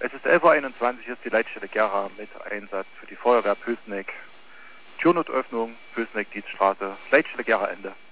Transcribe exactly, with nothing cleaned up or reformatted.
Es ist elf Uhr einundzwanzig, hier ist die Leitstelle Gera mit Einsatz für die Feuerwehr Pülsneck. Türnotöffnung, Pülsneck, Dietstraße, Leitstelle Gera, Ende.